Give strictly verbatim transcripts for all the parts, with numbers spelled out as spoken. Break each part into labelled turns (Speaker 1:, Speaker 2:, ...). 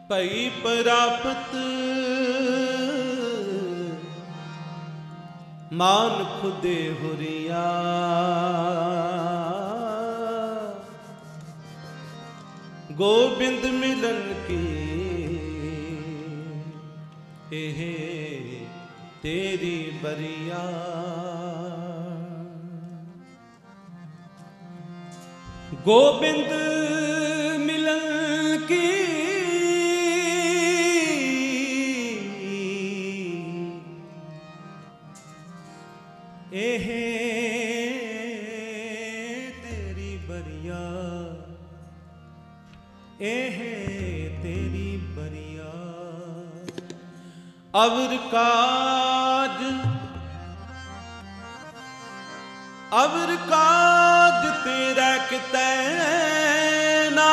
Speaker 1: भई प्राप्त मान खुदे हुरिया, गोबिंद मिलन की एह तेरी बरिया। गोबिंद मिलन की एह तेरी बरिया, एह तेरी बरिया। अवर काज अवर काज तेरा कितै ना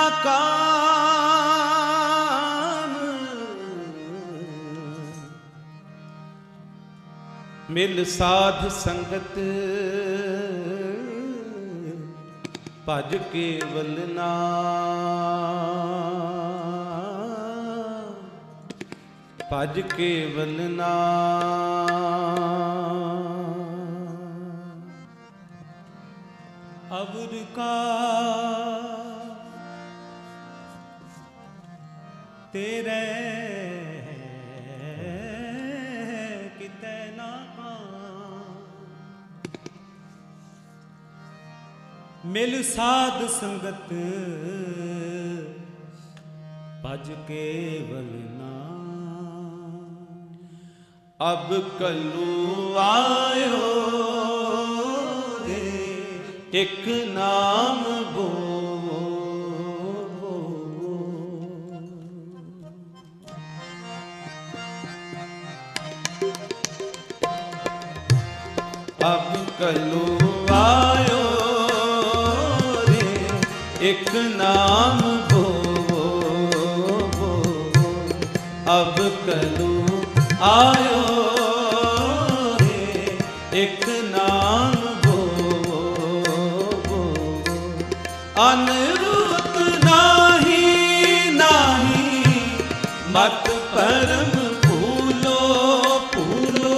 Speaker 1: काम, मिल साध संगत भज केवल नाम, भज केवल नाम। अवर का तेरे कितै ना काम, मिल साध संगत भज केवल नाम। अब कलू आयो रे एक नाम बो, अब कलू आयो रे एक नाम बो, अब कलू आयो रे एक नाम बो, अनरूप नाही नाही मत परम फूलो फूलो,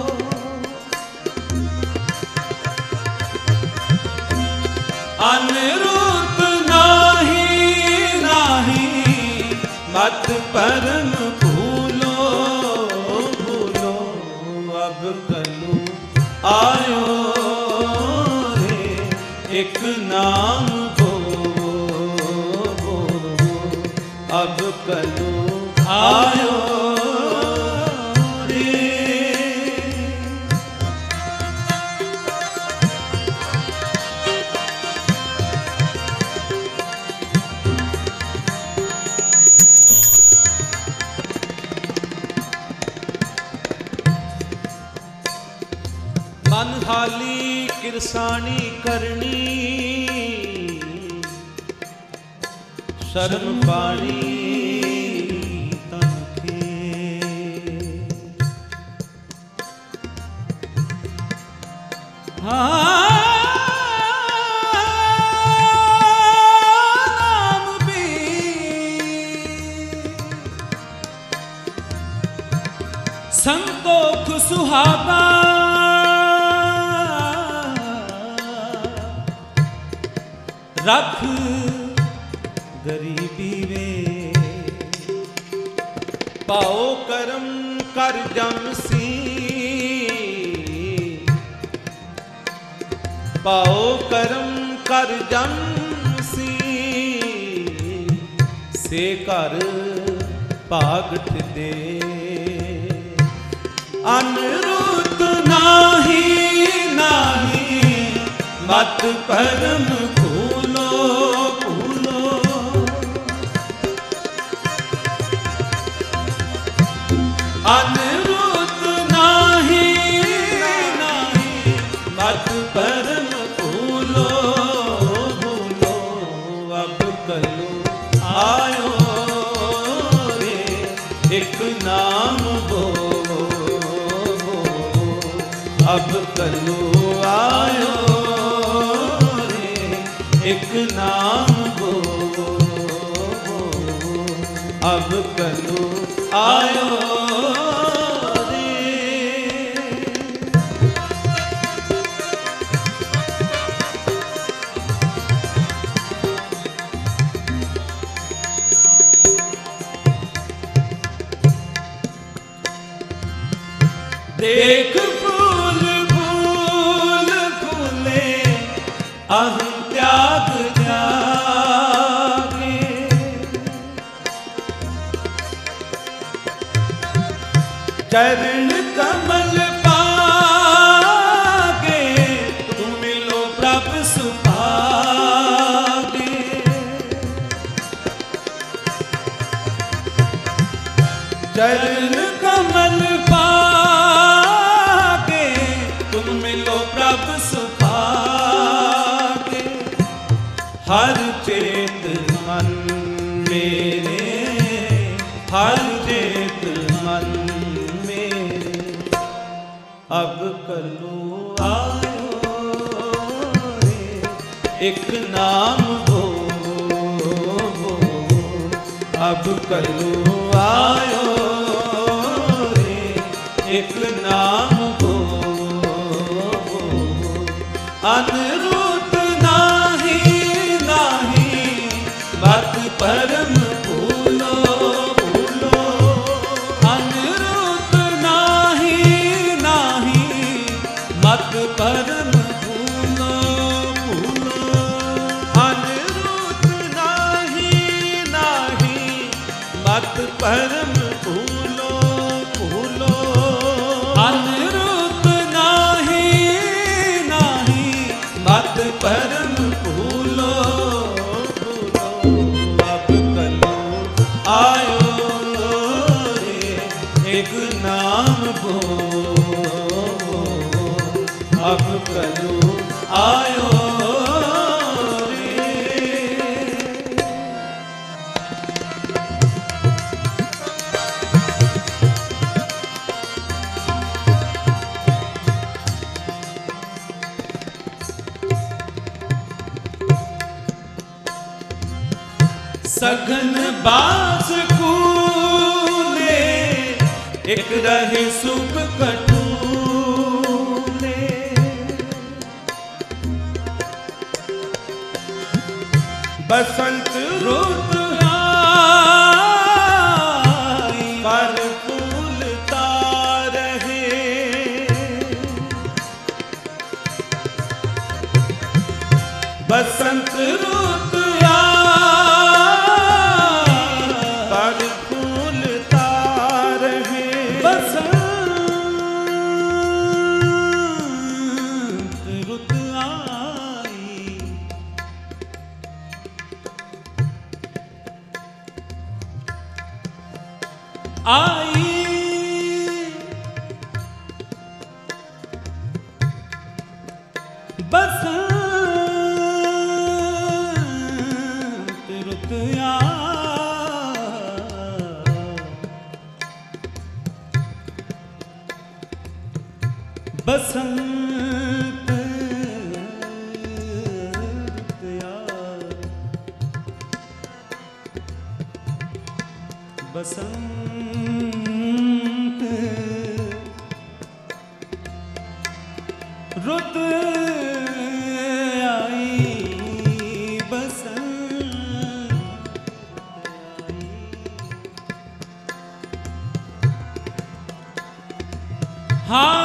Speaker 1: अनरूप नाही नाही मत परम फूलो फूलो। अब कलू आयो रे एक नाम बो, अब कलू आयो रे। मन हाली किरसानी करनी, शर्म पानी तन के, नाम भी संतोख सुहागा, रख गरीबी वे पाओ करम कर जमसी, पाओ करम कर जमसी, से कर भागठ दे। अनरूप नाही नाही मत परम फूलो फूलो, अनरूप नाही नाही मत परम फूलो फूलो। अब कलू आयो रे एक नाम बो, अब कलू आयो रे एक नाम बो, अब कलू आयो रे। देख फूल फूल फूले अहं त्याग जागे, चरण कमल पागे तुम मिलो प्रभु सुभागे। चरण कमल पागे तुम मिलो प्रभु सुभागे। हर चेत मन मेरे, हर चेत मन मेरे, अब कलू आयो रे। एक नाम हो, हो अब कलू आयो रे। एक नाम हो, हो अनुरूप नाही नाही मत परम भूलो भूलो। अनुरूप नाही नाही मत परम भूलो भूलो। अनुरूप नाही नाही मत परम भूलो भूलो। अनुरूप नाही नाही मत परम भूलो भूलो। अब कलू आयो रे। एक नाम भो, अब कलू आयो रे। सघन बास कूले एक रहे सुख कटूले। बसंत रुत आई पर फूलता रहे। बसंत रुत पर फूलता रहे। बसंत रुत आई आई बसंत रुत बसंत बसंत रुत आई। बसंत आई। हाँ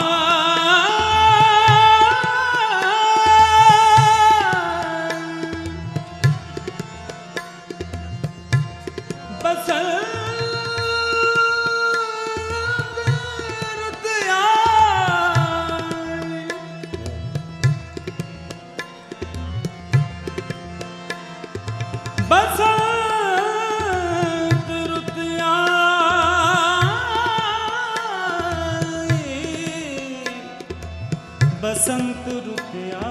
Speaker 1: बसंत रुत आई। बसंत रुत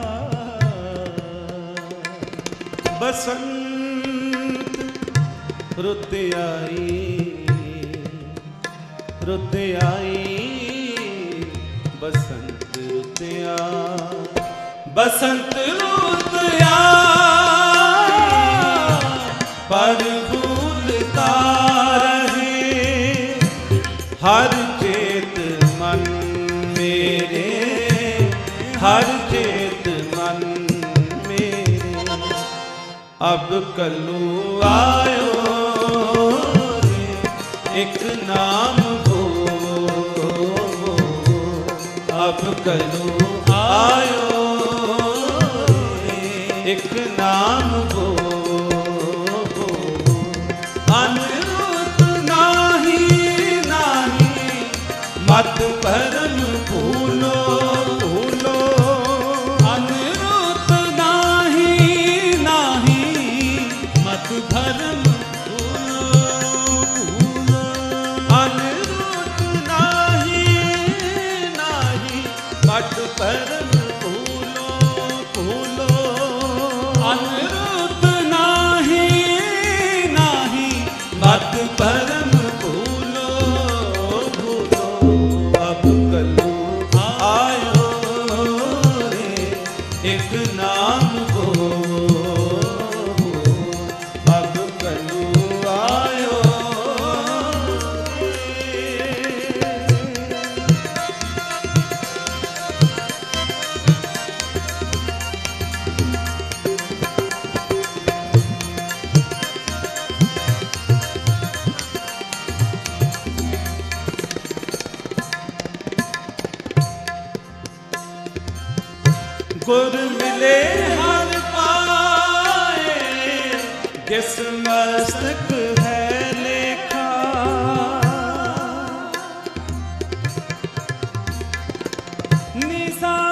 Speaker 1: आई। बसंत रुत आई। रुत आई बसंत रुत आई। बसंत रुत आई पर फूलता अब कलू आयो रे एक नाम वो, अब कलू आयो रे एक नाम वो, अनरूप नाही नाही मत परम भूलो भूलो,
Speaker 2: अनरूप नाही नाही मत भरम भूलो भूलो,
Speaker 1: अनरूप नाही नाही मत परम भूलो भूलो,
Speaker 2: अनरूप नाही नाही
Speaker 1: मत परम भूलो भूलो, अब कलू आयो रे एक नाम वो, अब कलू आयो गुर मिले हर पाए जिस मस्तक है लेखा,
Speaker 2: निसा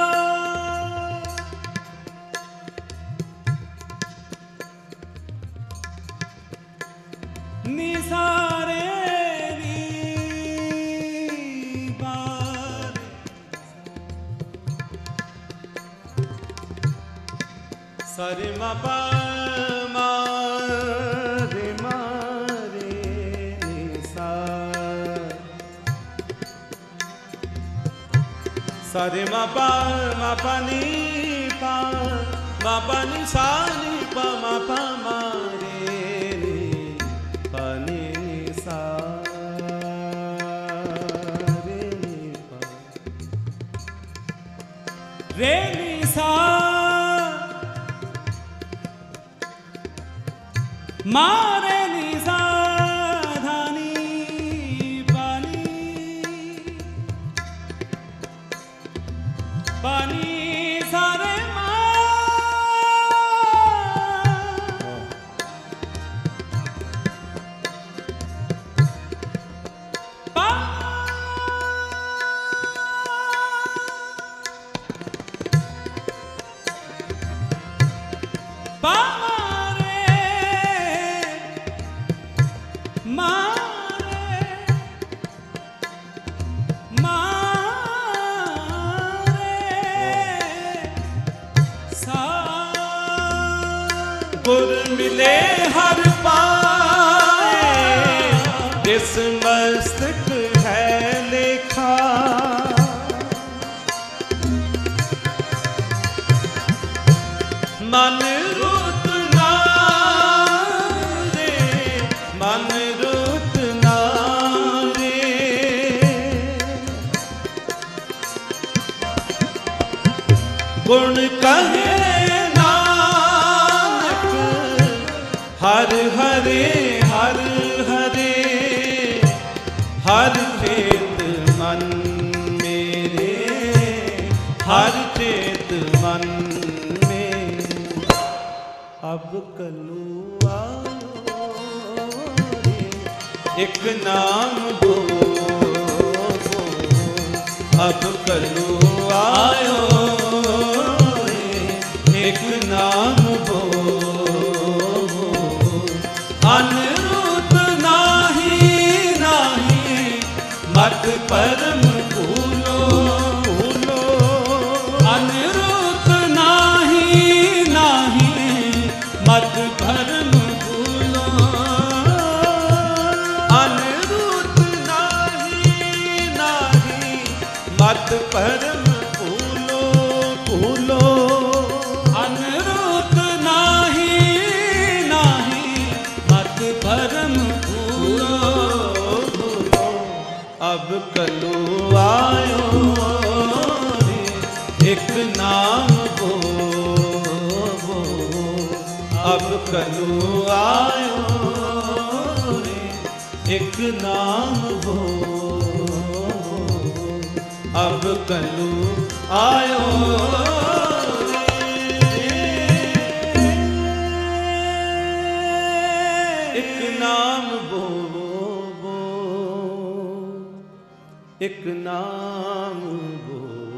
Speaker 2: निसारे री बारे
Speaker 1: सरे मा पा मा रे मा रे नि सा, सरे मा पा मा पा नी पा मा पा नी सा नी पा मा पा मा रे नी पा नी नी सा रे नी पा,
Speaker 2: रे निसा मारे निसा धानी पानी पानी सारे पा पा
Speaker 1: गुर मिले हर पाए जिस मस्तक है लेखा, मन रुत ना रे मन रुत ना रे, गुण कहे हर हरे हर हरे हर चेत मन मेरे, हर चेत मन मेरे, अब कलू आयो रे एक नाम वो, अब कलू आयो रे एक नाम वो, अनरूप नाही नाही मत परम भूलो भूलो,
Speaker 2: अनरूप नाही नाही मत भरम भूलो,
Speaker 1: अनरूप नाही नाही मत परम भूलो भूलो,
Speaker 2: अनरूप नाही नाही मत भरम भूलो
Speaker 1: भूलो, अब कलू आयो रे एक नाम वो, वो अब कलू आयो रे एक नाम हो, अब कलू आयो रे एक नाम बो बो एक नाम बो